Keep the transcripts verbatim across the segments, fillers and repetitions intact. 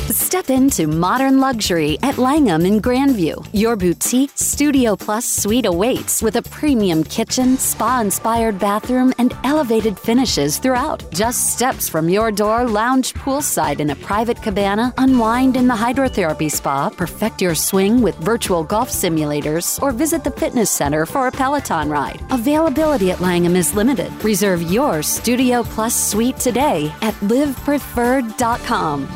Step into modern luxury at Langham in Grandview. Your boutique Studio Plus suite awaits with a premium kitchen, spa-inspired bathroom, and elevated finishes throughout. Just steps from your door, lounge poolside in a private cabana, unwind in the hydrotherapy spa, perfect your swing with virtual golf simulators, or visit the fitness center for a Peloton ride. Availability at Langham is limited. Reserve your Studio Plus suite today at live preferred dot com.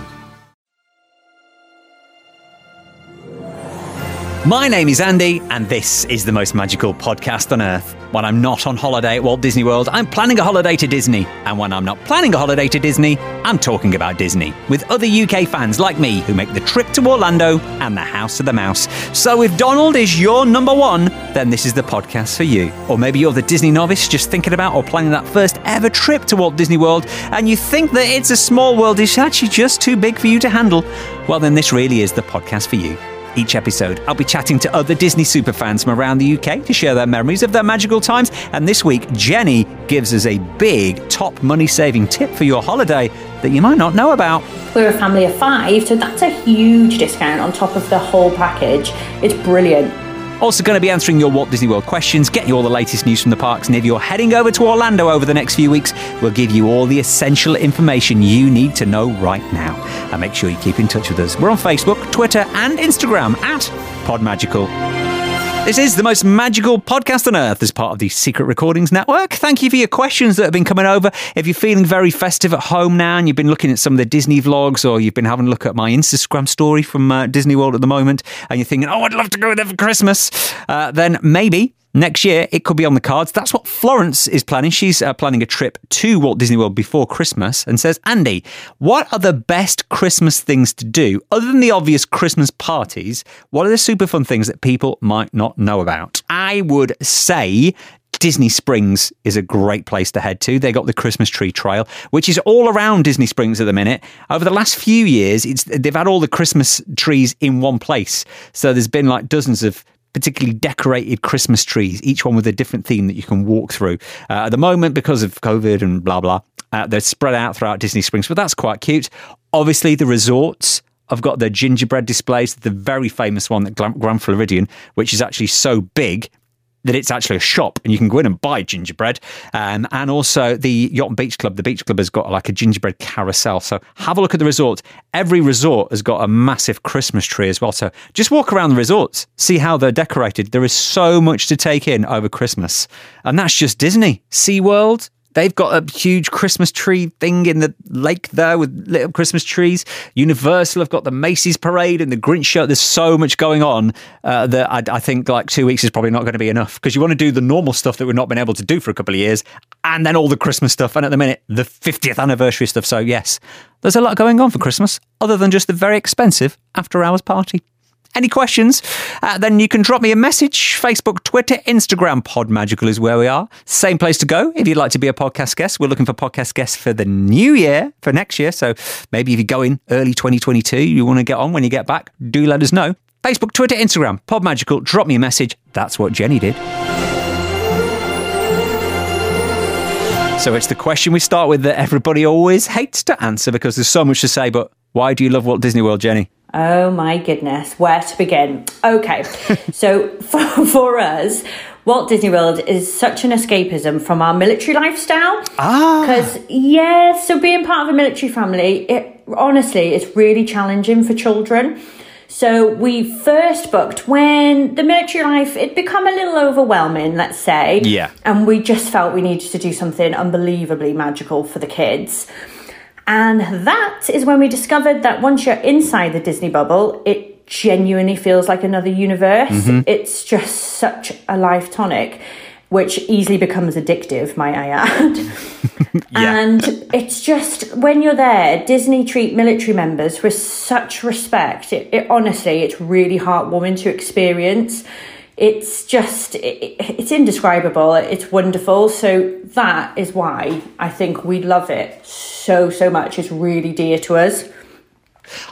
My name is Andy, and this is the most magical podcast on earth. When I'm not on holiday at Walt Disney World, I'm planning a holiday to Disney. And when I'm not planning a holiday to Disney, I'm talking about Disney with other U K fans like me who make the trip to Orlando and the House of the Mouse. So if Donald is your number one, then this is the podcast for you. Or maybe you're the Disney novice just thinking about or planning that first ever trip to Walt Disney World, and you think that It's a Small World is actually just too big for you to handle. Well, then this really is the podcast for you. Each episode, I'll be chatting to other Disney superfans from around the U K to share their memories of their magical times. And this week, Jenny gives us a big top money-saving tip for your holiday that you might not know about. We're a family of five, so that's a huge discount on top of the whole package. It's brilliant. Also going to be answering your Walt Disney World questions, get you all the latest news from the parks, and if you're heading over to Orlando over the next few weeks, we'll give you all the essential information you need to know right now. And make sure you keep in touch with us. We're on Facebook, Twitter, and Instagram at Podmagical. This is the most magical podcast on earth as part of the Secret Recordings Network. Thank you for your questions that have been coming over. If you're feeling very festive at home now and you've been looking at some of the Disney vlogs, or you've been having a look at my Instagram story from uh, Disney World at the moment, and you're thinking, oh, I'd love to go there for Christmas, uh, then maybe next year it could be on the cards. That's what Florence is planning. She's uh, planning a trip to Walt Disney World before Christmas and says, Andy, what are the best Christmas things to do? Other than the obvious Christmas parties, what are the super fun things that people might not know about? I would say Disney Springs is a great place to head to. They got the Christmas tree trail, which is all around Disney Springs at the minute. Over the last few years, it's they've had all the Christmas trees in one place. So there's been like dozens of particularly decorated Christmas trees, each one with a different theme that you can walk through. Uh, at the moment, because of COVID and blah, blah, uh, they're spread out throughout Disney Springs, but that's quite cute. Obviously, the resorts have got their gingerbread displays, the very famous one at Grand Floridian, which is actually so big that it's actually a shop and you can go in and buy gingerbread. Um, and also the Yacht and Beach Club, the Beach Club has got like a gingerbread carousel. So have a look at the resort. Every resort has got a massive Christmas tree as well. So just walk around the resorts, see how they're decorated. There is so much to take in over Christmas. And that's just Disney. SeaWorld, they've got a huge Christmas tree thing in the lake there with little Christmas trees. Universal have got the Macy's parade and the Grinch show. There's so much going on uh, that I, I think like two weeks is probably not going to be enough, because you want to do the normal stuff that we've not been able to do for a couple of years, and then all the Christmas stuff. And at the minute, the fiftieth anniversary stuff. So yes, there's a lot going on for Christmas other than just the very expensive after hours party. Any questions? Uh, then you can drop me a message. Facebook, Twitter, Instagram. Podmagical is where we are. Same place to go if you'd like to be a podcast guest. We're looking for podcast guests for the new year, for next year. So maybe if you go in early twenty twenty-two, you want to get on when you get back, do let us know. Facebook, Twitter, Instagram. Podmagical. Drop me a message. That's what Jenny did. So it's the question we start with that everybody always hates to answer because there's so much to say. But why do you love Walt Disney World, Jenny? Oh my goodness, where to begin? Okay, so for, for us, Walt Disney World is such an escapism from our military lifestyle. Ah. Because, yeah, so being part of a military family, it honestly, it's really challenging for children. So we first booked when the military life, it'd become a little overwhelming, let's say. Yeah. And we just felt we needed to do something unbelievably magical for the kids. And that is when we discovered that once you're inside the Disney bubble, it genuinely feels like another universe. Mm-hmm. It's just such a life tonic, which easily becomes addictive, might I add. Yeah. And it's just, when you're there, Disney treat military members with such respect. It, it honestly, it's really heartwarming to experience. It's just, it, it's indescribable. It's wonderful. So that is why I think we love it so, so much. It's really dear to us.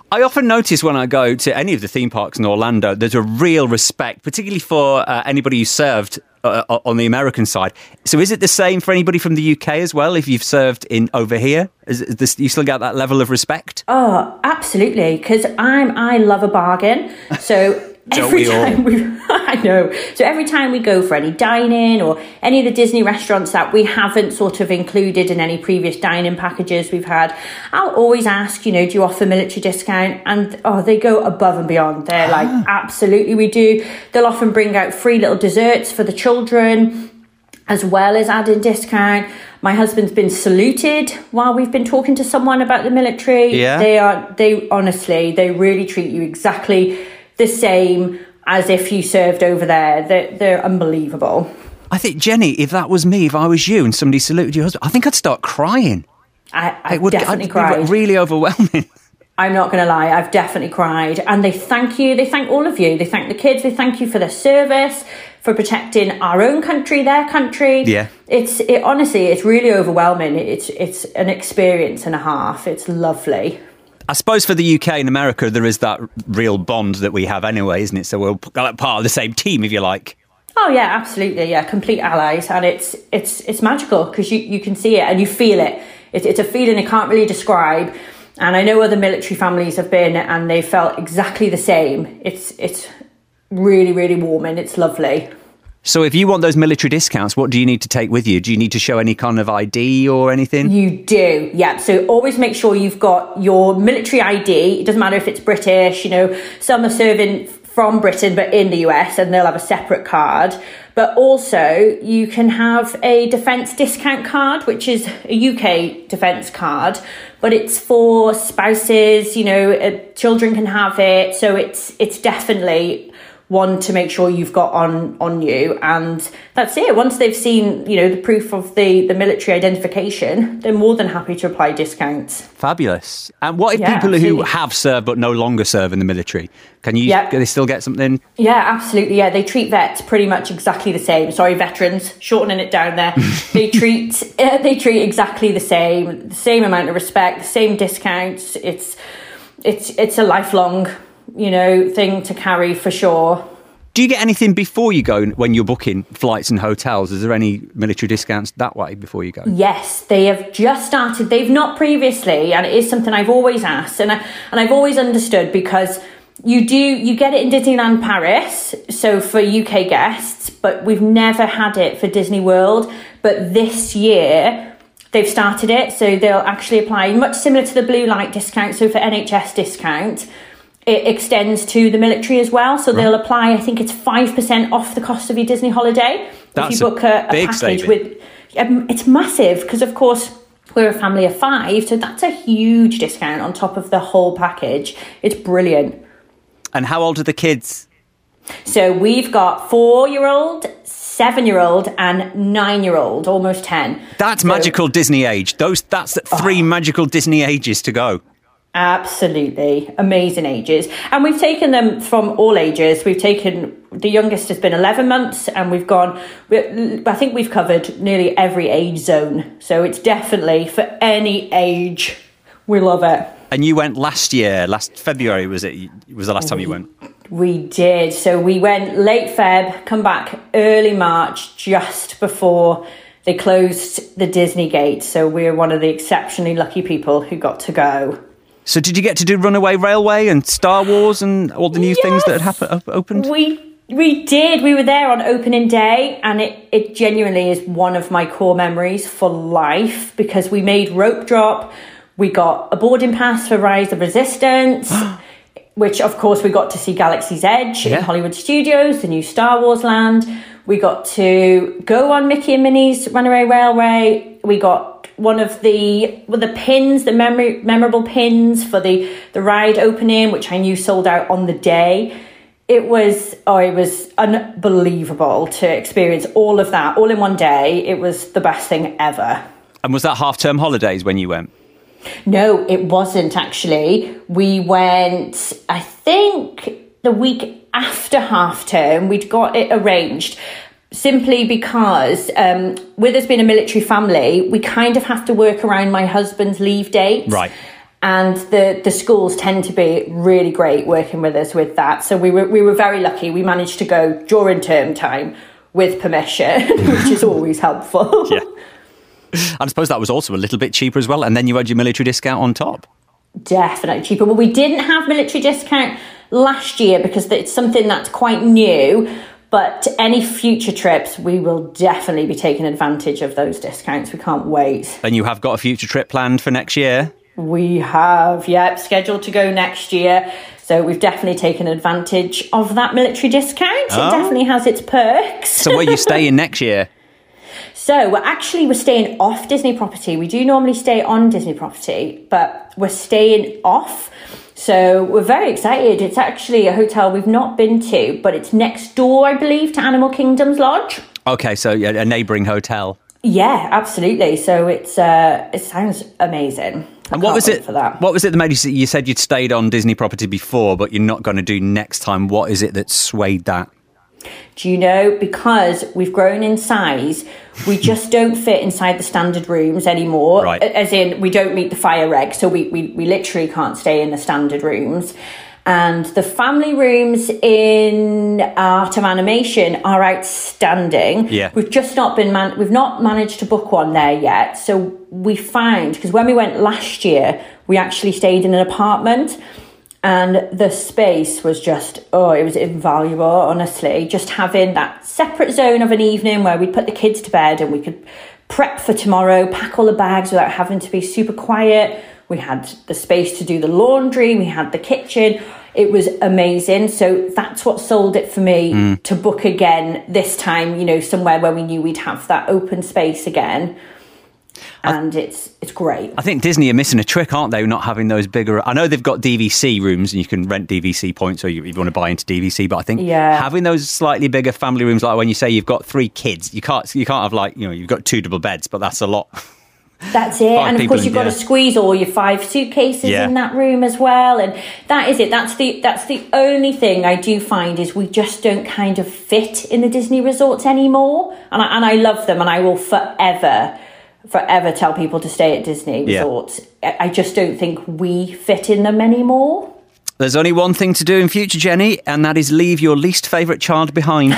I often notice when I go to any of the theme parks in Orlando, there's a real respect, particularly for uh, anybody who served uh, on the American side. So is it the same for anybody from the U K as well, if you've served in over here? Is, is this, you still get that level of respect? Oh, absolutely, because I'm I love a bargain. So every time we, I know. So every time we go for any dine-in or any of the Disney restaurants that we haven't sort of included in any previous dine-in packages we've had, I'll always ask, you know, do you offer military discount? And oh, they go above and beyond. They're like, absolutely, we do. They'll often bring out free little desserts for the children, as well as adding discount. My husband's been saluted while we've been talking to someone about the military. Yeah. They are, they honestly, they really treat you exactly the same as if you served over there. They're, they're unbelievable. I think, Jenny, if that was me, if I was you and somebody saluted your husband, I think I'd start crying. I, I it would definitely I'd, cried. Be really overwhelming. I'm not going to lie, I've definitely cried. And they thank you. They thank all of you. They thank the kids. They thank you for their service, for protecting our own country, their country. Yeah. It's it honestly, it's really overwhelming. It's it's an experience and a half. It's lovely. I suppose for the U K and America, there is that real bond that we have anyway, isn't it? So we're part of the same team, if you like. Oh yeah, absolutely, yeah, complete allies, and it's it's it's magical because you, you can see it and you feel it. it. It's a feeling I can't really describe, and I know other military families have been and they felt exactly the same. It's it's really really warming. It's lovely. So if you want those military discounts, what do you need to take with you? Do you need to show any kind of I D or anything? You do, yeah. So always make sure you've got your military I D. It doesn't matter if it's British, you know, some are serving from Britain but in the U S and they'll have a separate card. But also you can have a defence discount card, which is a U K defence card, but it's for spouses, you know, uh, children can have it. So it's it's definitely one to make sure you've got on on you, and that's it. Once they've seen, you know, the proof of the the military identification, they're more than happy to apply discounts. Fabulous. And what if Yeah, people absolutely. who have served but no longer serve in the military, can you Yeah. can they still get something? Yeah, absolutely. Yeah, they treat vets pretty much exactly the same. Sorry, veterans, shortening it down there. they treat uh, they treat exactly the same, the same amount of respect, the same discounts. It's it's it's a lifelong, you know, thing to carry for sure. Do you get anything before you go when you're booking flights and hotels? Is there any military discounts that way before you go? Yes, they have just started. They've not previously, and it is something I've always asked, and I, and I've always understood, because you do you get it in Disneyland Paris, so for U K guests, but we've never had it for Disney World. But this year they've started it, so they'll actually apply much similar to the blue light discount. So for N H S discount, it extends to the military as well. So they'll apply, I think it's five percent off the cost of your Disney holiday. That's if you book a, a big package saving. with, um, it's massive, because of course we're a family of five. So that's a huge discount on top of the whole package. It's brilliant. And how old are the kids? So we've got four-year-old, seven-year-old and nine-year-old, almost ten. That's So- magical Disney age. Those That's three magical Disney ages to go. Absolutely amazing ages, and we've taken them from all ages. We've taken, the youngest has been eleven months, and we've gone, I think we've covered nearly every age zone, so it's definitely for any age. We love it. And you went last year, last February, was it? Was the last time you went? We did. So we went late Feb, come back early March, just before they closed the Disney gate. So we're one of the exceptionally lucky people who got to go. So did you get to do Runaway Railway and Star Wars and all the new Yes. things that had happened, op- opened? We we did. We were there on opening day, and it, it genuinely is one of my core memories for life, because we made rope drop. We got a boarding pass for Rise of Resistance, which of course we got to see Galaxy's Edge Yeah. in Hollywood Studios, the new Star Wars land. We got to go on Mickey and Minnie's Runaway Railway. We got one of the well, the pins, the memory, memorable pins for the, the ride opening, which I knew sold out on the day. It was, oh, it was unbelievable to experience all of that all in one day. It was the best thing ever. And was that half-term holidays when you went? No, it wasn't actually. We went, I think, the week after half term. We'd got it arranged simply because um, with us being a military family, we kind of have to work around my husband's leave dates. Right. And the, the schools tend to be really great working with us with that. So we were we were very lucky. We managed to go during term time with permission, which is always helpful. Yeah. And I suppose that was also a little bit cheaper as well. And then you had your military discount on top. Definitely cheaper. Well, we didn't have military discount last year because it's something that's quite new. But any future trips, we will definitely be taking advantage of those discounts. We can't wait. And you have got a future trip planned for next year? We have, yep, scheduled to go next year. So we've definitely taken advantage of that military discount. Oh. It definitely has its perks. So where are you staying next year? So we're actually, we're staying off Disney property. We do normally stay on Disney property, but we're staying off. So we're very excited. It's actually a hotel we've not been to, but it's next door, I believe, to Animal Kingdom's Lodge. Okay, so yeah, a neighbouring hotel. Yeah, absolutely. So it's uh, it sounds amazing. I and what was it for that. What was it that made you, you said you'd stayed on Disney property before, but you're not going to do next time? What is it that swayed that? Do you know, because we've grown in size, we just don't fit inside the standard rooms anymore. Right. As in, we don't meet the fire reg, so we, we, we literally can't stay in the standard rooms. And the family rooms in Art of Animation are outstanding. Yeah. We've just not been man- we've not managed to book one there yet. So we found, because when we went last year, we actually stayed in an apartment. And the space was just, oh, it was invaluable, honestly. Just having that separate zone of an evening where we'd put the kids to bed and we could prep for tomorrow, pack all the bags without having to be super quiet. We had the space to do the laundry. We had the kitchen. It was amazing. So that's what sold it for me mm. to book again this time, you know, somewhere where we knew we'd have that open space again. And I, it's it's great. I think Disney are missing a trick, aren't they? Not having those bigger. I know they've got D V C rooms and you can rent D V C points, or you, if you want to buy into D V C. But I think yeah. having those slightly bigger family rooms, like when you say you've got three kids, you can't you can't have like you know you've got two double beds, but that's a lot. That's it. And of course you've got to squeeze all your five suitcases yeah. in that room as well. And that is it. That's the that's the only thing I do find is we just don't kind of fit in the Disney resorts anymore. And I, and I love them, and I will forever. forever tell people to stay at Disney resorts. Yeah. I just don't think we fit in them anymore. There's only one thing to do in future, Jenny, and that is leave your least favourite child behind.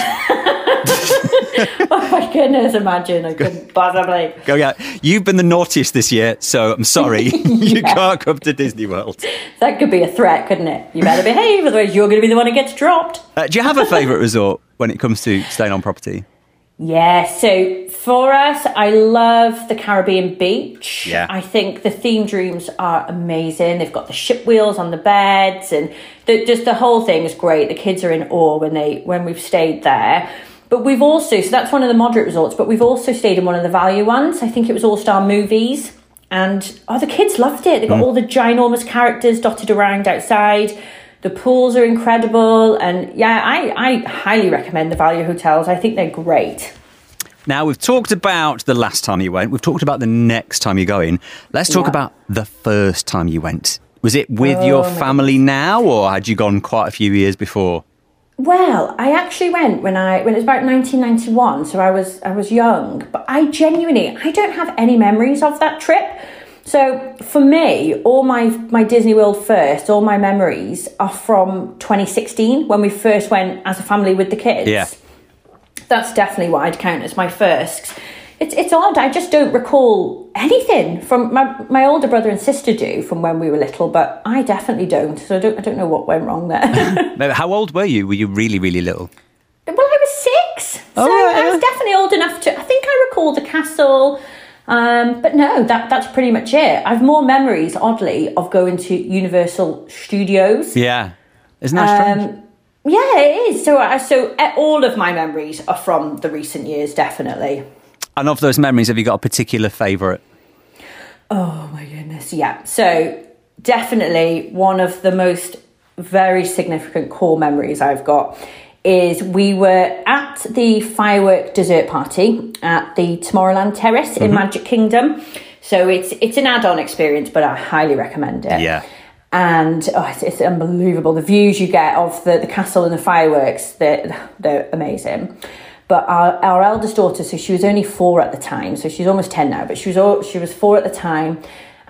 Oh my goodness, imagine. I couldn't possibly. Go, yeah. You've been the naughtiest this year, so I'm sorry. yeah. You can't come to Disney World. That could be a threat, couldn't it? You better behave, otherwise you're going to be the one who gets dropped. Uh, do you have a favourite resort when it comes to staying on property? Yeah, so for us, I love the Caribbean beach. Yeah. I think the themed rooms are amazing. They've got the ship wheels on the beds, and the, just the whole thing is great. The kids are in awe when they when we've stayed there. But we've also, so that's one of the moderate resorts, but we've also stayed in one of the value ones. I think it was All Star Movies. And, oh, the kids loved it. They've got mm. all the ginormous characters dotted around outside. The pools are incredible. And yeah, I, I highly recommend the value hotels. I think they're great. Now, we've talked about the last time you went. We've talked about the next time you're going. Let's talk yeah. about the first time you went. Was it with oh, your family goodness. now, or had you gone quite a few years before? Well, I actually went when I when it was about nineteen ninety-one, so I was I was young. But I genuinely, I don't have any memories of that trip. So for me, all my, my Disney World first, all my memories are from twenty sixteen, when we first went as a family with the kids. Yeah. That's definitely what I'd count as my first. It's it's odd, I just don't recall anything from my, my older brother and sister do from when we were little, but I definitely don't. So I don't I don't know what went wrong there. How old were you? Were you really, really little? Well, I was six. So oh, yeah. I was definitely old enough to, I think I recall the castle. Um, but no, that that's pretty much it. I have more memories, oddly, of going to Universal Studios. Yeah. Isn't that strange? Um, yeah, it is. So, uh, so all of my memories are from the recent years, definitely. And of those memories, have you got a particular favourite? Oh, my goodness, yeah. So definitely one of the most very significant core memories I've got is we were at the firework dessert party at the Tomorrowland Terrace in mm-hmm. Magic Kingdom. So it's it's an add-on experience, but I highly recommend it. Yeah. And oh, it's, it's unbelievable. The views you get of the, the castle and the fireworks, they're, they're amazing. But our, our eldest daughter, so she was only four at the time, so she's almost ten now, but she was all, she was four at the time.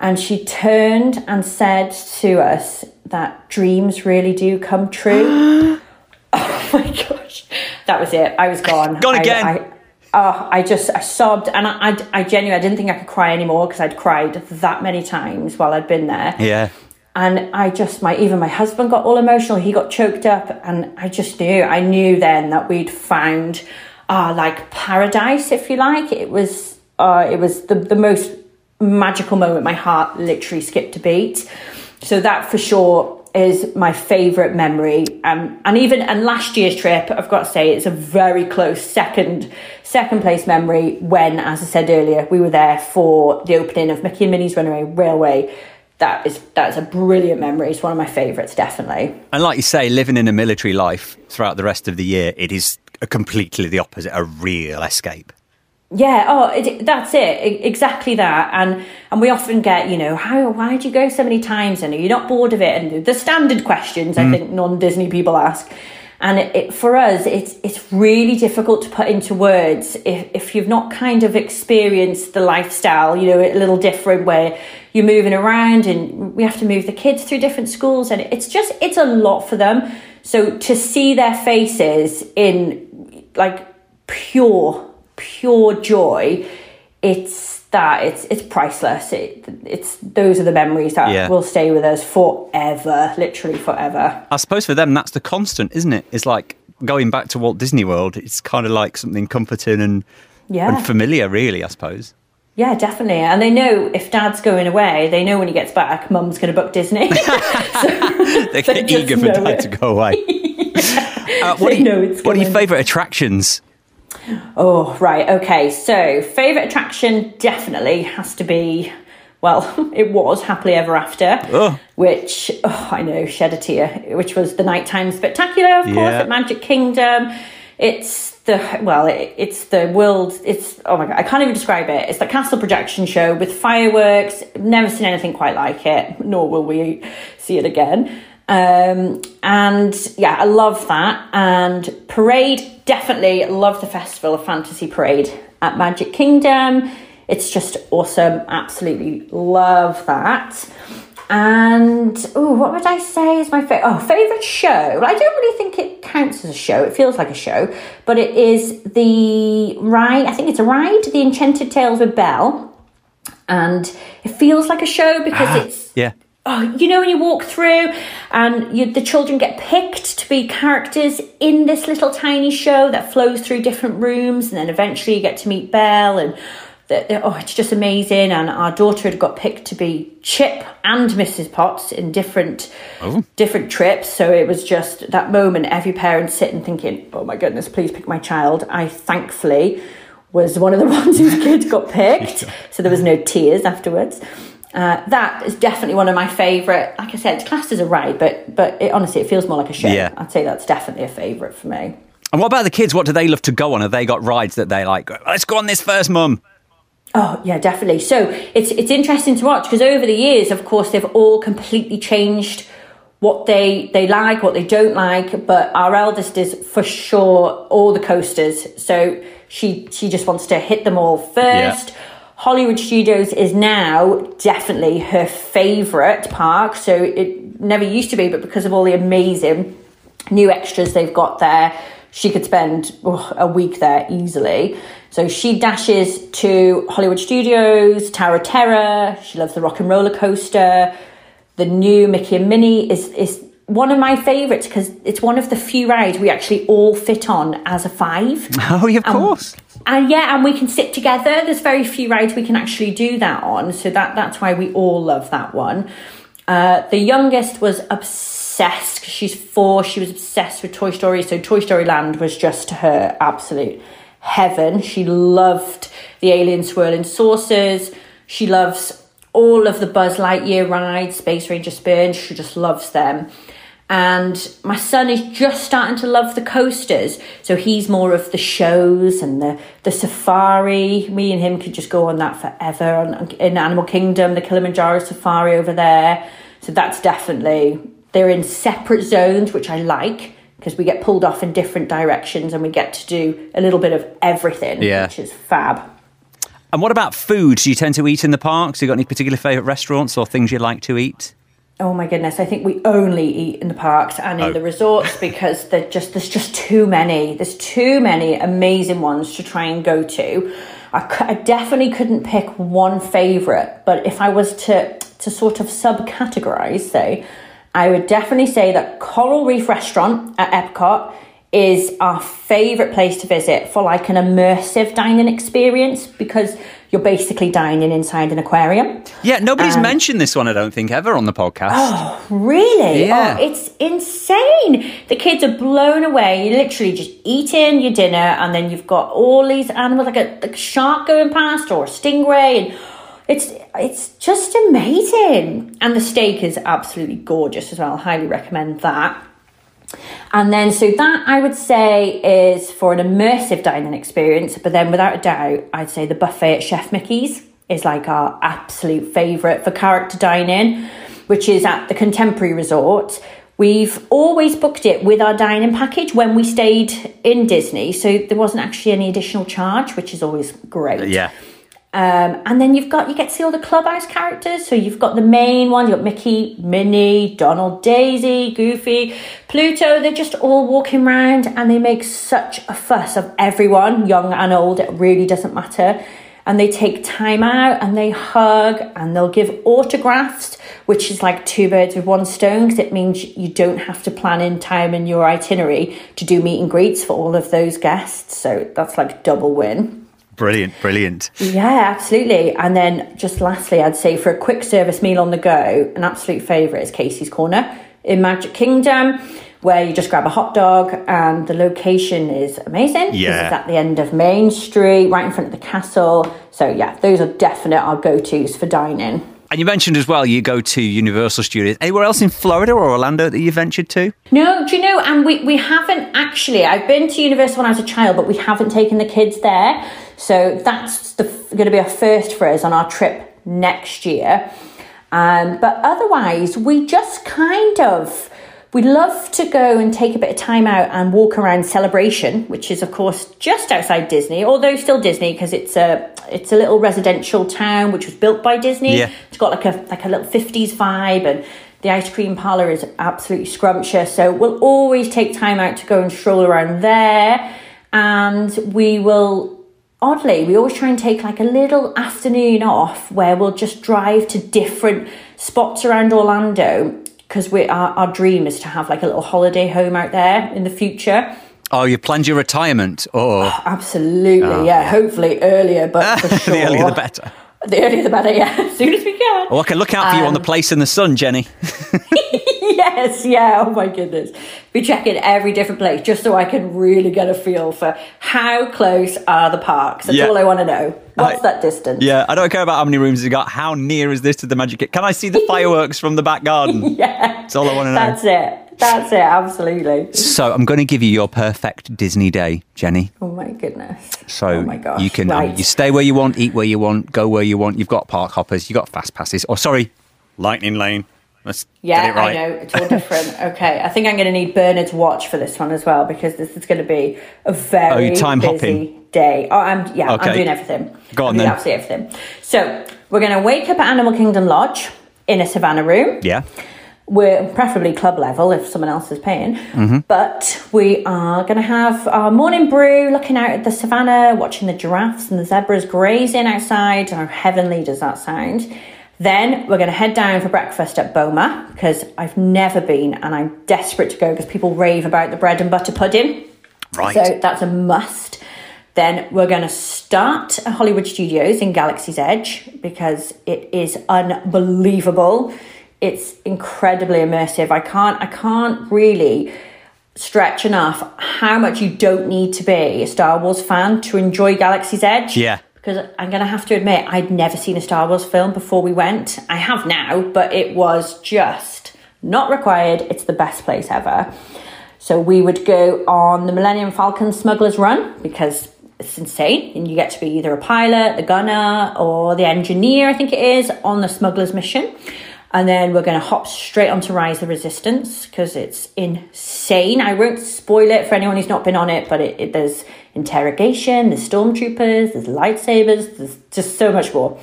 And she turned and said to us that dreams really do come true. Oh my gosh. That was it. I was gone. Gone again. I, I, oh, I just, I sobbed. And I, I, I genuinely, I didn't think I could cry anymore because I'd cried that many times while I'd been there. Yeah. And I just, my even my husband got all emotional. He got choked up. And I just knew, I knew then that we'd found, uh, like paradise, if you like. It was, uh, it was the, the most magical moment. My heart literally skipped a beat. So that for sure is my favourite memory. Um, and even and last year's trip, I've got to say, it's a very close second second place memory when, as I said earlier, we were there for the opening of Mickey and Minnie's Runaway Railway. That is that's a brilliant memory. It's one of my favourites, definitely. And like you say, living in a military life throughout the rest of the year, it is a completely the opposite, a real escape. Yeah, oh, it, that's it, exactly that. And and we often get, you know, how why do you go so many times? And are you not bored of it? And the standard questions mm. I think non-Disney people ask. And it, it, for us, it's it's really difficult to put into words if, if you've not kind of experienced the lifestyle, you know, a little different where you're moving around and we have to move the kids through different schools. And it's just, it's a lot for them. So to see their faces in like pure pure joy, it's that it's it's priceless. It, it's those are the memories that yeah. will stay with us forever, literally forever. I suppose for them that's the constant, isn't it? It's like going back to Walt Disney World. It's kind of like something comforting and, yeah. and familiar, really, I suppose. Yeah, definitely. And they know if Dad's going away, they know when he gets back, Mum's going to book Disney. So, they get they eager for Dad it. to go away. yeah. uh, what, are you, what are your favourite attractions? Oh, right. Okay. So favourite attraction definitely has to be, well, it was Happily Ever After, oh. which, oh, I know, shed a tear, which was the nighttime spectacular, of course, yeah. at Magic Kingdom. It's the, well, it, it's the world, it's, oh my God, I can't even describe it. It's the castle projection show with fireworks. Never seen anything quite like it, nor will we see it again. Um, and yeah, I love that. And parade, definitely love the Festival of Fantasy Parade at Magic Kingdom. It's just awesome. Absolutely love that. And oh, what would I say is my favorite? Oh, favorite show. Well, I don't really think it counts as a show. It feels like a show, but it is the ride. I think it's a ride, The Enchanted Tales with Belle, and it feels like a show because ah, it's yeah. Oh, you know, when you walk through and you, the children get picked to be characters in this little tiny show that flows through different rooms, and then eventually you get to meet Belle, and the, the, oh, it's just amazing. And our daughter had got picked to be Chip and Missus Potts in different oh. different trips. So it was just that moment, every parent sitting thinking, oh my goodness, please pick my child. I thankfully was one of the ones whose kid got picked. So there was no tears afterwards. Uh, that is definitely one of my favourite. Like I said, it's classed as a ride, but but it, honestly, it feels more like a show. Yeah. I'd say that's definitely a favourite for me. And what about the kids? What do they love to go on? Have they got rides that they like? Let's go on this first, Mum. Oh, yeah, definitely. So it's it's interesting to watch because over the years, of course, they've all completely changed what they, they like, what they don't like. But our eldest is for sure all the coasters. So she, she just wants to hit them all first. Yeah. Hollywood Studios is now definitely her favourite park. So it never used to be, but because of all the amazing new extras they've got there, she could spend oh, a week there easily. So she dashes to Hollywood Studios, Tower of Terror. She loves the Rock and Roller Coaster. The new Mickey and Minnie is, is one of my favourites because it's one of the few rides we actually all fit on as a five. Oh, yeah, of um, course. And yeah, and we can sit together. There's very few rides we can actually do that on. So that that's why we all love that one. Uh, the youngest was obsessed. She's four. She was obsessed with Toy Story. So Toy Story Land was just her absolute heaven. She loved the alien swirling saucers. She loves all of the Buzz Lightyear rides, Space Ranger Spin. She just loves them. And my son is just starting to love the coasters. So he's more of the shows and the, the safari. Me and him could just go on that forever. And in Animal Kingdom, the Kilimanjaro Safari over there. So that's definitely, they're in separate zones, which I like because we get pulled off in different directions and we get to do a little bit of everything, yeah. which is fab. And what about food? Do you tend to eat in the parks? You got any particular favourite restaurants or things you like to eat? Oh my goodness, I think we only eat in the parks and in oh. the resorts because they're just there's just too many. There's too many amazing ones to try and go to. I, I definitely couldn't pick one favourite, but if I was to, to sort of subcategorise, say, I would definitely say that Coral Reef Restaurant at Epcot is our favourite place to visit for like an immersive dining experience because you're basically dining inside an aquarium. Yeah, nobody's um, mentioned this one, I don't think, ever on the podcast. Oh, really? Yeah. Oh, it's insane. The kids are blown away. You're literally just eating your dinner and then you've got all these animals, like a, like a shark going past or a stingray, and it's it's just amazing. And the steak is absolutely gorgeous as well. Highly recommend that. And then, so that I would say is for an immersive dining experience, but then without a doubt, I'd say the buffet at Chef Mickey's is like our absolute favourite for character dining, which is at the Contemporary Resort. We've always booked it with our dining package when we stayed in Disney, so there wasn't actually any additional charge, which is always great. Yeah. Um, and then you've got, you get to see all the clubhouse characters. So you've got the main one, you've got Mickey, Minnie, Donald, Daisy, Goofy, Pluto. They're just all walking around and they make such a fuss of everyone, young and old. It really doesn't matter. And they take time out and they hug and they'll give autographs, which is like two birds with one stone because it means you don't have to plan in time in your itinerary to do meet and greets for all of those guests. So that's like double win. Brilliant, brilliant. Yeah, absolutely. And then just lastly, I'd say for a quick service meal on the go, an absolute favourite is Casey's Corner in Magic Kingdom, where you just grab a hot dog and the location is amazing. Yeah. It's at the end of Main Street, right in front of the castle. So yeah, those are definite our go-tos for dining. And you mentioned as well, you go to Universal Studios. Anywhere else in Florida or Orlando that you ventured to? No, do you know, and we, we haven't actually, I've been to Universal when I was a child, but we haven't taken the kids there. So that's the, going to be a first for us on our trip next year. Um, but otherwise, we just kind of, we love to go and take a bit of time out and walk around Celebration, which is, of course, just outside Disney, although still Disney because it's a it's a little residential town which was built by Disney. Yeah. It's got like a like a little fifties vibe, and the ice cream parlour is absolutely scrumptious. So we'll always take time out to go and stroll around there, and we will. Oddly, we always try and take like a little afternoon off where we'll just drive to different spots around Orlando because we our, our dream is to have like a little holiday home out there in the future. Oh, you planned your retirement? Or oh, absolutely, oh, yeah. yeah. Hopefully earlier, but for sure. The earlier the better. The earlier the better, yeah. As soon as we can. Oh, I can look out for um, you on the Place in the Sun, Jenny. Yes, yeah. Oh my goodness. Be checking every different place just so I can really get a feel for how close are the parks. That's yeah. all I want to know. What's I, that distance? Yeah, I don't care about how many rooms you got. How near is this to the Magic Kingdom? Can I see the fireworks from the back garden? Yeah. That's all I want to know. That's it. That's it, absolutely. So I'm going to give you your perfect Disney day, Jenny. Oh my goodness. So oh my gosh. you can right. um, you stay where you want, eat where you want, go where you want. You've got park hoppers, you've got fast passes. Or sorry, Lightning Lane. Let's yeah, get it right. I know. It's all different. Okay, I think I'm going to need Bernard's watch for this one as well because this is going to be a very oh, time busy hopping. day. Oh, I'm yeah, okay. I'm doing everything. Go on I'm then. doing absolutely everything. So we're going to wake up at Animal Kingdom Lodge in a Savannah room. Yeah. We're preferably club level if someone else is paying. Mm-hmm. But we are going to have our morning brew, looking out at the savannah, watching the giraffes and the zebras grazing outside. How heavenly does that sound? Then we're going to head down for breakfast at Boma because I've never been and I'm desperate to go because people rave about the bread and butter pudding. Right. So that's a must. Then we're going to start at Hollywood Studios in Galaxy's Edge because it is unbelievable. It's incredibly immersive. I can't, I can't really stretch enough how much you don't need to be a Star Wars fan to enjoy Galaxy's Edge. Yeah. Because I'm going to have to admit, I'd never seen a Star Wars film before we went. I have now, but it was just not required. It's the best place ever. So we would go on the Millennium Falcon Smuggler's Run because it's insane. And you get to be either a pilot, the gunner, or the engineer, I think it is, on the smuggler's mission. And then we're going to hop straight onto Rise of the Resistance because it's insane. I won't spoil it for anyone who's not been on it, but it, it, there's interrogation, there's stormtroopers, there's lightsabers, there's just so much more.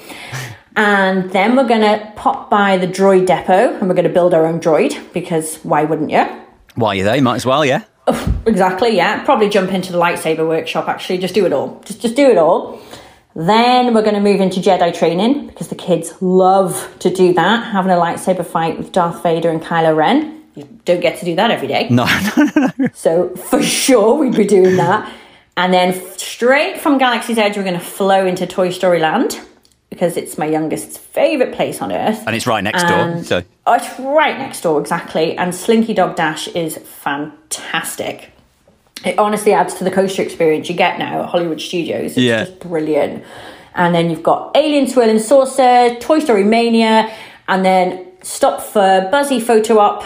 And then we're going to pop by the droid depot and we're going to build our own droid because why wouldn't you? While you're there, you might as well, yeah. Oh, exactly, yeah. Probably jump into the lightsaber workshop, actually. Just do it all. Just, just do it all. Then we're going to move into Jedi training because the kids love to do that, having a lightsaber fight with Darth Vader and Kylo Ren. You don't get to do that every day. No, no, no, no. So for sure we'd be doing that. And then straight from Galaxy's Edge, we're going to flow into Toy Story Land because it's my youngest's favourite place on earth. And it's right next and, door. So. Oh, it's right next door, exactly. And Slinky Dog Dash is fantastic. It honestly adds to the coaster experience you get now at Hollywood Studios. It's yeah. just brilliant. And then you've got Alien Swirling Saucer, Toy Story Mania, and then stop for Buzzy Photo Op.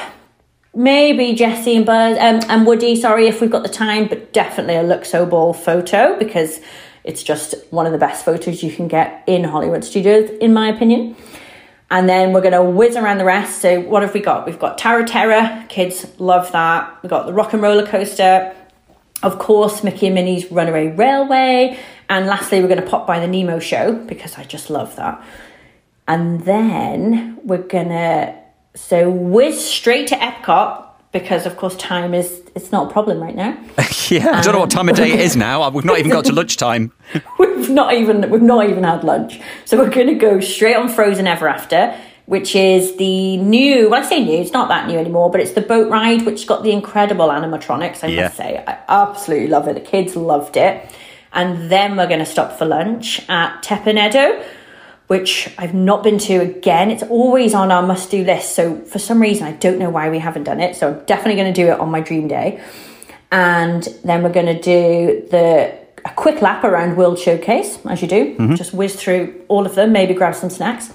Maybe Jessie and Buzz um, and Woody, sorry, if we've got the time, but definitely a Luxo Ball photo because it's just one of the best photos you can get in Hollywood Studios, in my opinion. And then we're going to whiz around the rest. So what have we got? We've got Tower of Terror. Kids love that. We've got the Rock and Roller Coaster. Of course, Mickey and Minnie's Runaway Railway. And lastly, we're going to pop by the Nemo show because I just love that. And then we're going to, so whiz straight to Epcot because, of course, time is, it's not a problem right now. yeah, I don't know what time of day it is now. We've not even got to lunchtime. we've not even, we've not even had lunch. So we're going to go straight on Frozen Ever After, which is the new, well, I say new, it's not that new anymore, but it's the boat ride, which got the incredible animatronics, I yeah. must say. I absolutely love it. The kids loved it. And then we're going to stop for lunch at Teppan Edo, which I've not been to again. It's always on our must-do list. So for some reason, I don't know why we haven't done it. So I'm definitely going to do it on my dream day. And then we're going to do the a quick lap around World Showcase, as you do. Mm-hmm. Just whiz through all of them, maybe grab some snacks.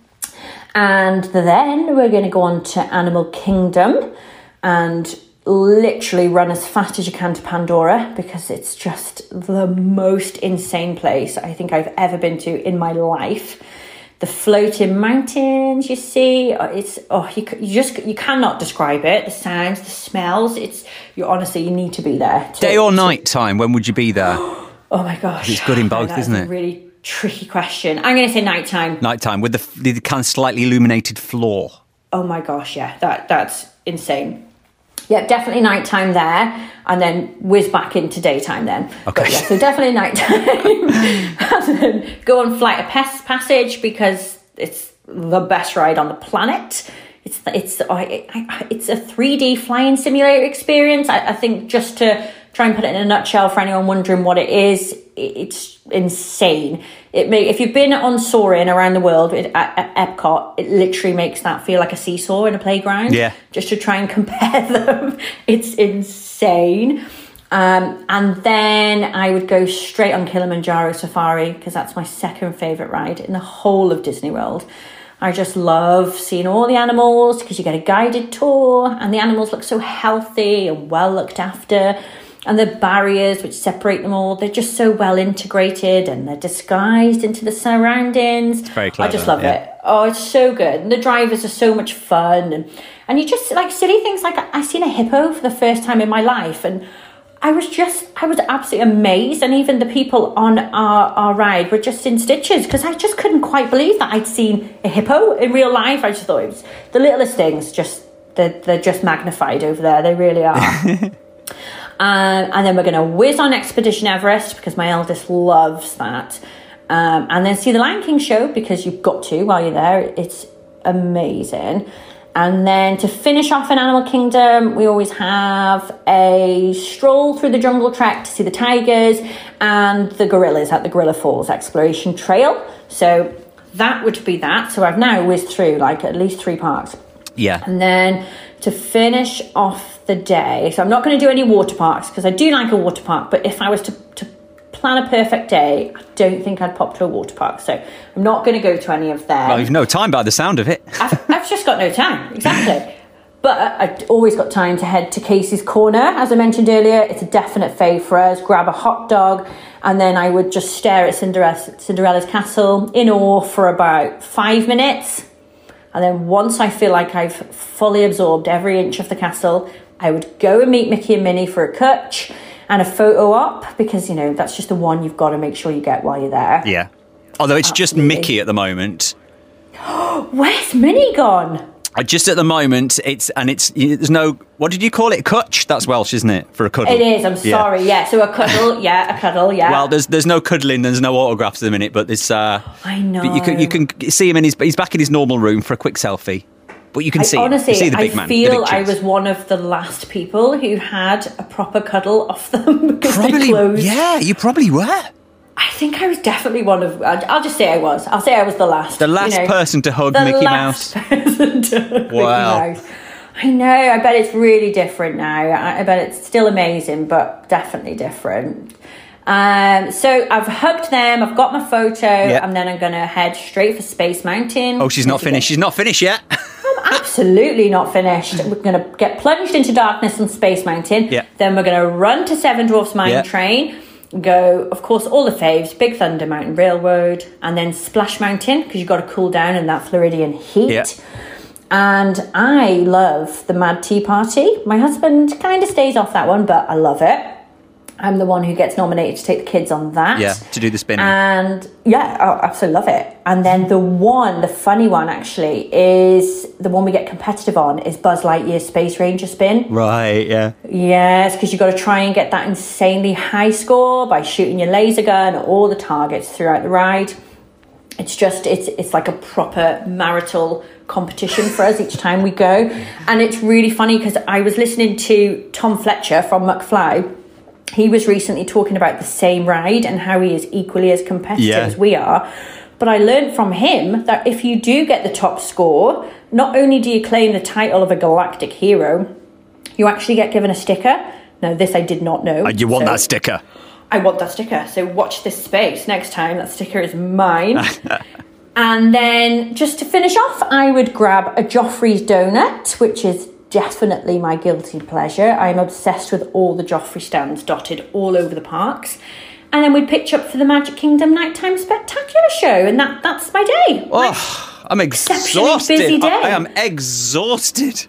And then we're going to go on to Animal Kingdom and literally run as fast as you can to Pandora because it's just the most insane place I think I've ever been to in my life. The floating mountains you see, it's oh you, you just you cannot describe it. The sounds, the smells. It's you honestly you need to be there. To, Day or to, night time? When would you be there? Oh my gosh, it's good in both, oh, isn't it? A really tricky question. I'm going to say nighttime. Nighttime with the, the kind of slightly illuminated floor. Oh my gosh, yeah, that that's insane. Yeah, definitely nighttime there, and then whiz back into daytime then. Okay. But yeah, so definitely nighttime. And then go on Flight of Passage because it's the best ride on the planet. It's it's oh, it, it's a three D flying simulator experience. I, I think just to try and put it in a nutshell for anyone wondering what it is, it's insane. It may, if you've been on soaring around the world at, at Epcot, it literally makes that feel like a seesaw in a playground. Yeah. Just to try and compare them. It's insane. Um, and then I would go straight on Kilimanjaro Safari because that's my second favourite ride in the whole of Disney World. I just love seeing all the animals because you get a guided tour and the animals look so healthy and well looked after. And the barriers which separate them all, they're just so well integrated and they're disguised into the surroundings. It's very clever. I just love yeah. it. Oh, it's so good. And the drivers are so much fun. And, and you just, like, silly things like I seen a hippo for the first time in my life. And I was just, I was absolutely amazed. And even the people on our, our ride were just in stitches because I just couldn't quite believe that I'd seen a hippo in real life. I just thought it was the littlest things, just, they're, they're just magnified over there. They really are. Um, and then we're going to whiz on Expedition Everest because my eldest loves that. Um, and then see the Lion King show because you've got to while you're there. It's amazing. And then to finish off in Animal Kingdom, we always have a stroll through the jungle trek to see the tigers and the gorillas at the Gorilla Falls Exploration Trail. So that would be that. So I've now whizzed through like at least three parks. Yeah. And then to finish off the day, so I'm not going to do any water parks because I do like a water park, but if I was to, to plan a perfect day, I don't think I'd pop to a water park. So I'm not going to go to any of them. Well, you've no time by the sound of it. I've, I've just got no time, exactly. But I've always got time to head to Casey's Corner. As I mentioned earlier, it's a definite fave for us. Grab a hot dog, and then I would just stare at Cinderella's, Cinderella's castle in awe for about five minutes. And then once I feel like I've fully absorbed every inch of the castle, I would go and meet Mickey and Minnie for a cutch and a photo op, because, you know, that's just the one you've got to make sure you get while you're there. Yeah. Although it's Absolutely. just Mickey at the moment. Where's Minnie gone? Uh, Just at the moment, it's and it's there's no. What did you call it? Cutch? That's Welsh, isn't it? For a cuddle. It is. I'm Yeah. sorry. Yeah. So a cuddle. Yeah, a cuddle. Yeah. Well, there's there's no cuddling. There's no autographs at the minute, but there's. Uh, I know. But you can you can see him in his. He's back in his normal room for a quick selfie. But you can I, see him. honestly, You see the big I man. feel the big I cheeks. was one of the last people who had a proper cuddle off them because they Probably. closed. Yeah, you probably were. I think I was definitely one of. I'll just say I was. I'll say I was the last. The last you know, person to hug the Mickey last Mouse. person to hug Wow. Mickey Mouse. I know. I bet it's really different now. I, I bet it's still amazing, but definitely different. Um, so I've hugged them. I've got my photo, Yep. and then I'm going to head straight for Space Mountain. Oh, she's not finished. She's not finished yet. I'm absolutely not finished. We're going to get plunged into darkness on Space Mountain. Yeah. Then we're going to run to Seven Dwarfs Mine Yeah. Train. Go, of course, all the faves, Big Thunder Mountain Railroad, and then Splash Mountain, because you've got to cool down in that Floridian heat. Yeah. And I love the Mad Tea Party. My husband kind of stays off that one, but I love it. I'm the one who gets nominated to take the kids on that. Yeah, to do the spinning. And yeah, I absolutely love it. And then the one, the funny one actually, is the one we get competitive on is Buzz Lightyear's Space Ranger spin. Right. Yeah. Yes, because you've got to try and get that insanely high score by shooting your laser gun at all the targets throughout the ride. It's just, it's it's like a proper marital competition for us each time we go. And it's really funny because I was listening to Tom Fletcher from McFly. He was recently talking about the same ride and how he is equally as competitive Yeah. as we are. But I learned from him that if you do get the top score, not only do you claim the title of a galactic hero, you actually get given a sticker. Now, this I did not know. And you want So that sticker. I want that sticker. So watch this space. Next time, that sticker is mine. And then just to finish off, I would grab a Joffrey's donut, which is definitely my guilty pleasure. I'm obsessed with all the Joffrey stands dotted all over the parks. And then we'd pitch up for the Magic Kingdom Nighttime Spectacular show, and that that's my day. Oh, I'm exceptionally exhausted. busy day. I, I am exhausted.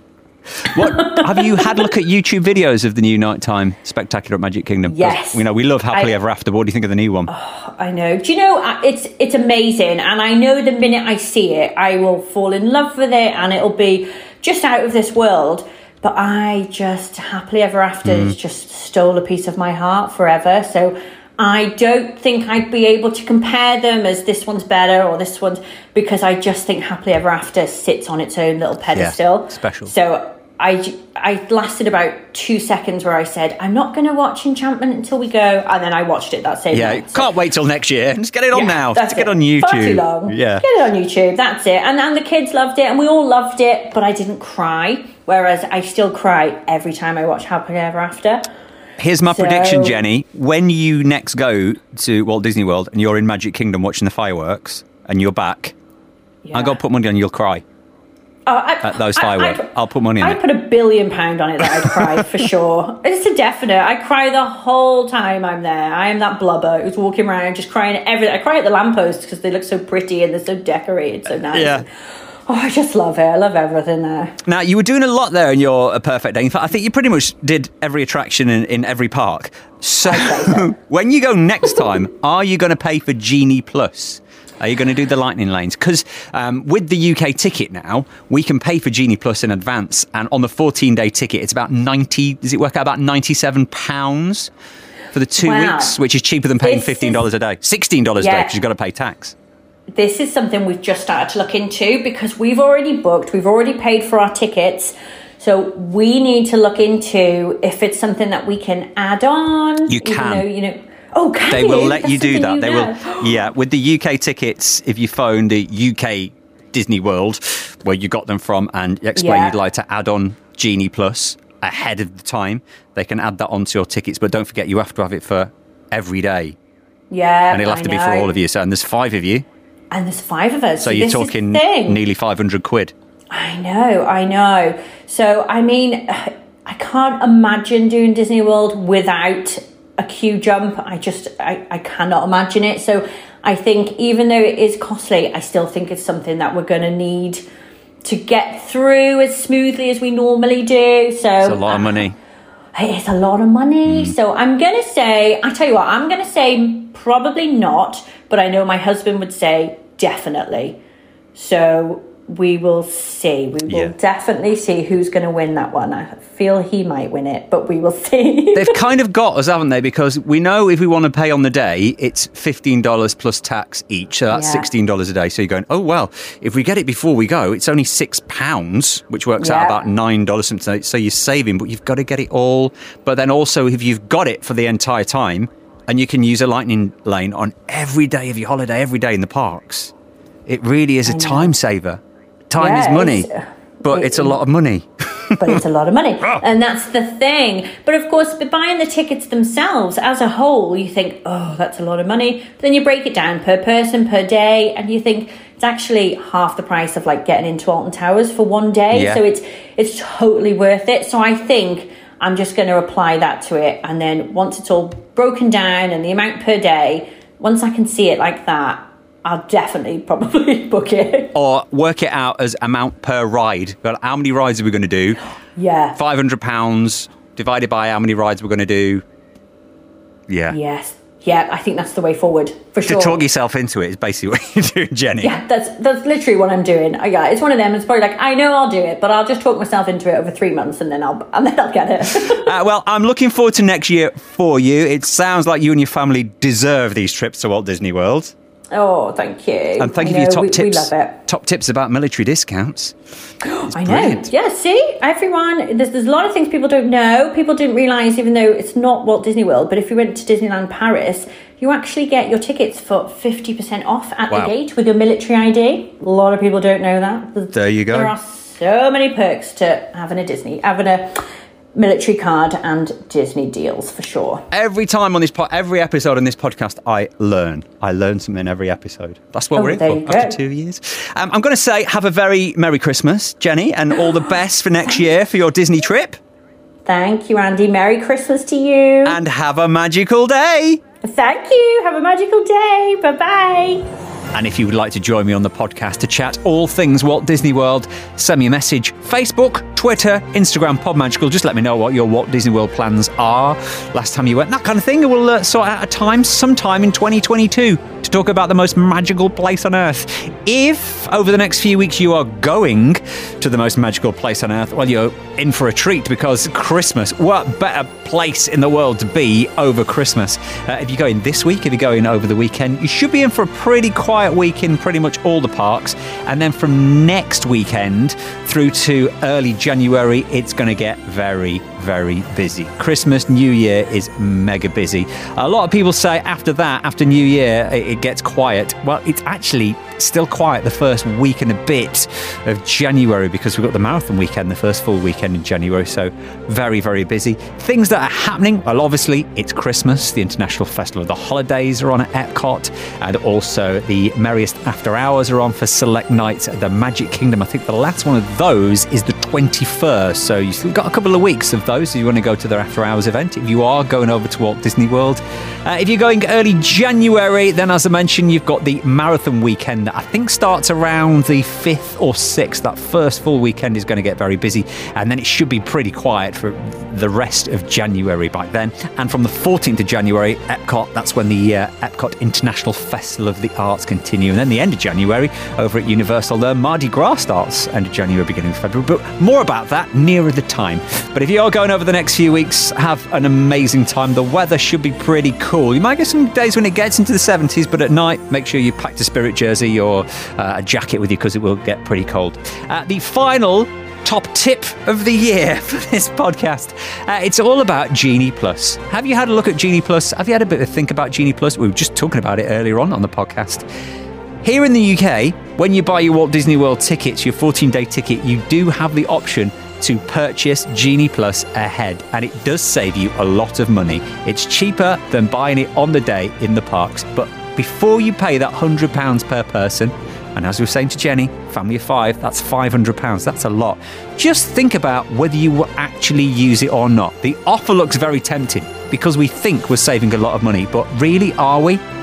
What have you had a look at YouTube videos of the new nighttime spectacular at Magic Kingdom? 'Cause, Yes. you know, we love Happily I- Ever After. But what do you think of the new one? I know. Do you know, uh, it's it's amazing. And I know the minute I see it, I will fall in love with it and it'll be just out of this world. But I just, Happily Ever After Mm. has just stole a piece of my heart forever. So I don't think I'd be able to compare them as this one's better or this one's, because I just think Happily Ever After sits on its own little pedestal. special. So I, I lasted about two seconds where I said, I'm not going to watch Enchantment until we go. And then I watched it that same Yeah, night. So- can't wait till next year. Just get it on yeah, now. that's Just get it. it on YouTube. Far too long. Yeah. Get it on YouTube. That's it. And and the kids loved it, and we all loved it, but I didn't cry. Whereas I still cry every time I watch Happily Ever After. Here's my So- prediction, Jenny. When you next go to Walt Disney World and you're in Magic Kingdom watching the fireworks and you're back, Yeah. I got to put money on you'll cry Oh, I, at those I- fireworks. I, I'll put money on I it. put a billion pound on it that I'd cry for sure. It's a definite. I cry the whole time I'm there. I am that blubber who's walking around just crying at everything. I cry at the lampposts because they look so pretty and they're so decorated, so nice. Yeah. Oh, I just love it. I love everything there. Now, you were doing a lot there in your A Perfect Day. In fact, I think you pretty much did every attraction in, in every park. So, when you go next time, are you going to pay for Genie Plus? Are you going to do the Lightning Lanes? Because um, with the U K ticket now, we can pay for Genie Plus in advance. And on the fourteen-day ticket, it's about ninety... Does it work out about ninety-seven pounds for the two Wow. weeks? Which is cheaper than paying This fifteen dollars is- a day. sixteen dollars a day Yeah. because you've got to pay tax. This is something we've just started to look into because we've already booked, we've already paid for our tickets. So we need to look into if it's something that we can add on. You even can. though, you know, oh, can They you? will let That's you do something that. new They now. will, yeah. With the U K tickets, if you phone the U K Disney World, where you got them from, and explain Yeah. you'd like to add on Genie Plus ahead of the time, they can add that onto your tickets. But don't forget, you have to have it for every day, Yeah, and it'll have I to be for know. all of you. So, and there's five of you, And there's five of us. so you're this is the talking thing. nearly five hundred quid. I know, I know. So, I mean, I can't imagine doing Disney World without a queue jump. I just, I, I cannot imagine it. So I think even though it is costly, I still think it's something that we're going to need to get through as smoothly as we normally do. So it's a lot of money. It's a lot of money. Mm. So I'm going to say, I tell you what, I'm going to say probably not, but I know my husband would say definitely. So we will see. We will yeah. definitely see who's going to win that one. I feel he might win it, but we will see. They've kind of got us, haven't they? Because we know if we want to pay on the day, it's fifteen dollars plus tax each. So that's yeah. sixteen dollars a day. So you're going, oh, well, if we get it before we go, it's only six pounds, which works yeah. out about nine dollars something. So you're saving, but you've got to get it all. But then also, if you've got it for the entire time, and you can use a lightning lane on every day of your holiday, every day in the parks, it really is a time saver. Time yeah, is money, it's, but it, it's a lot of money. But it's a lot of money. And that's the thing. But of course, buying the tickets themselves as a whole, you think, oh, that's a lot of money. But then you break it down per person, per day, and you think it's actually half the price of like getting into Alton Towers for one day. Yeah. So it's it's totally worth it. So I think I'm just going to apply that to it. And then once it's all broken down and the amount per day, once I can see it like that, I'll definitely probably book it. Or work it out as amount per ride. But how many rides are we going to do? Yeah. five hundred pounds divided by how many rides we're going to do. Yeah. Yes. Yeah, I think that's the way forward, for sure. To talk yourself into it is basically what you're doing, Jenny. Yeah, that's that's literally what I'm doing. I, yeah, it's one of them. It's probably like, I know I'll do it, but I'll just talk myself into it over three months and then I'll and then I'll get it. uh, well, I'm looking forward to next year for you. It sounds like you and your family deserve these trips to Walt Disney World. Oh, thank you. And thank I you for your top we, tips. We love it. Top tips about military discounts. I know. Yeah, see, everyone, there's, there's a lot of things people don't know. People didn't realise, even though it's not Walt Disney World, but if you went to Disneyland Paris, you actually get your tickets for fifty percent off at wow. the gate with your military I D. A lot of people don't know that. There's, there you go. There are so many perks to having a Disney, having a military card and Disney deals, for sure. Every time on this po- every episode on this podcast, I learn. I learn something every episode. That's what oh, we're in for after two years. Um, I'm going to say have a very Merry Christmas, Jenny, and all the best for next year for your Disney trip. Thank you, Andy. Merry Christmas to you. And have a magical day. Thank you. Have a magical day. Bye-bye. And if you would like to join me on the podcast to chat all things Walt Disney World, send me a message. Facebook, Twitter, Instagram, PodMagical. Just let me know what your Walt Disney World plans are. Last time you went, that kind of thing. And we'll uh, sort out a time sometime in twenty twenty-two to talk about the most magical place on Earth. If over the next few weeks you are going to the most magical place on Earth, well, you're in for a treat because Christmas, what better place in the world to be over Christmas? Uh, if you're going this week, if you're going over the weekend, you should be in for a pretty quiet week in pretty much all the parks. And then from next weekend through to early January, it's going to get very, very busy. Christmas, New Year is mega busy. A lot of people say after that, after New Year, it gets quiet. Well, it's actually still quiet the first week and a bit of January because we've got the marathon weekend, the first full weekend in January. So very, very busy. Things that are happening, well, obviously it's Christmas. The International Festival of the Holidays are on at Epcot, and also the Merriest After Hours are on for select nights at the Magic Kingdom. I think the last one of those is the twenty-first. So you've still got a couple of weeks of those if you want to go to their After Hours event, if you are going over to Walt Disney World. Uh, if you're going early January, then as I mentioned, you've got the marathon weekend that I think starts around the fifth or sixth. That first full weekend is going to get very busy, and then it should be pretty quiet for the rest of January by then. And from the fourteenth of January, Epcot, that's when the uh, Epcot International Festival of the Arts continue. And then the end of January, over at Universal, the Mardi Gras starts end of January, beginning of February. But more about that nearer the time. But if you are going over the next few weeks, have an amazing time. The weather should be pretty cool. You might get some days when it gets into the seventies, but at night, make sure you pack a Spirit jersey or uh, a jacket with you because it will get pretty cold. Uh, the final top tip of the year for this podcast, uh, it's all about Genie Plus. Have you had a look at Genie Plus? Have you had a bit of a think about Genie Plus? We were just talking about it earlier on on the podcast. Here in the U K, when you buy your Walt Disney World tickets, your fourteen-day ticket, you do have the option to purchase Genie Plus ahead, and it does save you a lot of money. It's cheaper than buying it on the day in the parks, but before you pay that one hundred pounds per person, and as we were saying to Jenny, family of five, that's five hundred pounds. That's a lot. Just think about whether you will actually use it or not. The offer looks very tempting because we think we're saving a lot of money, but really, are we?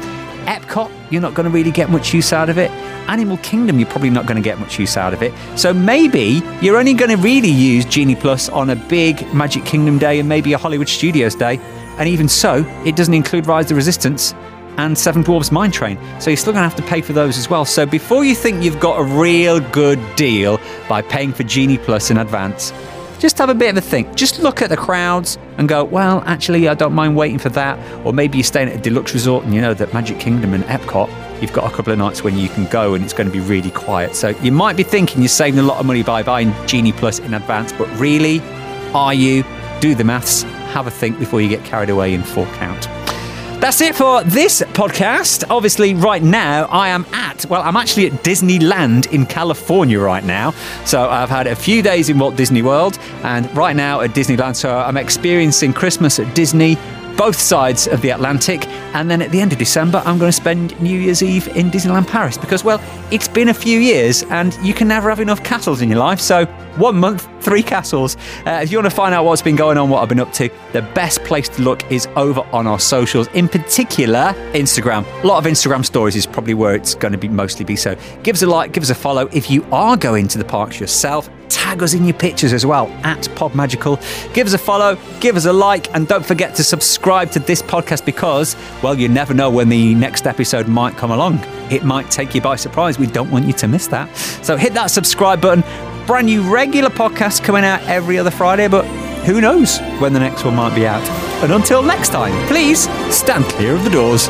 Epcot, you're not going to really get much use out of it. Animal Kingdom, you're probably not going to get much use out of it. So maybe you're only going to really use Genie Plus on a big Magic Kingdom day and maybe a Hollywood Studios day. And even so, it doesn't include Rise of the Resistance and Seven Dwarfs Mine Train. So you're still going to have to pay for those as well. So before you think you've got a real good deal by paying for Genie Plus in advance, just have a bit of a think. Just look at the crowds and go, well, actually, I don't mind waiting for that. Or maybe you're staying at a deluxe resort and you know that Magic Kingdom and Epcot, you've got a couple of nights when you can go and it's going to be really quiet. So you might be thinking you're saving a lot of money by buying Genie Plus in advance, but really, are you? Do the maths, have a think before you get carried away and fork out. That's it for this podcast. Obviously, right now, I am at, well, I'm actually at Disneyland in California right now. So I've had a few days in Walt Disney World and right now at Disneyland. So I'm experiencing Christmas at Disney, both sides of the Atlantic. And then at the end of December, I'm going to spend New Year's Eve in Disneyland Paris because, well, it's been a few years and you can never have enough castles in your life. So one month, three castles. Uh, if you want to find out what's been going on, what I've been up to, the best place to look is over on our socials, in particular, Instagram. A lot of Instagram stories is probably where it's going to be mostly be. So give us a like, give us a follow. If you are going to the parks yourself, tag us in your pictures as well, at PodMagical. Give us a follow, give us a like, and don't forget to subscribe to this podcast because, well, you never know when the next episode might come along. It might take you by surprise. We don't want you to miss that. So hit that subscribe button. Brand new regular podcast coming out every other Friday, but who knows when the next one might be out. And until next time, please stand clear of the doors.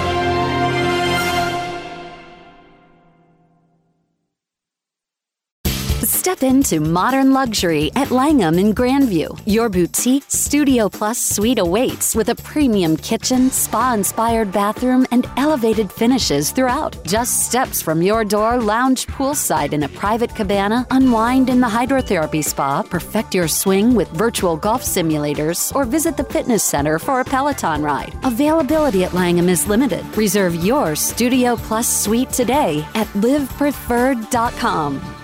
Step into modern luxury at Langham in Grandview. Your boutique Studio Plus suite awaits with a premium kitchen, spa-inspired bathroom, and elevated finishes throughout. Just steps from your door, lounge poolside in a private cabana, unwind in the hydrotherapy spa, perfect your swing with virtual golf simulators, or visit the fitness center for a Peloton ride. Availability at Langham is limited. Reserve your Studio Plus suite today at live preferred dot com.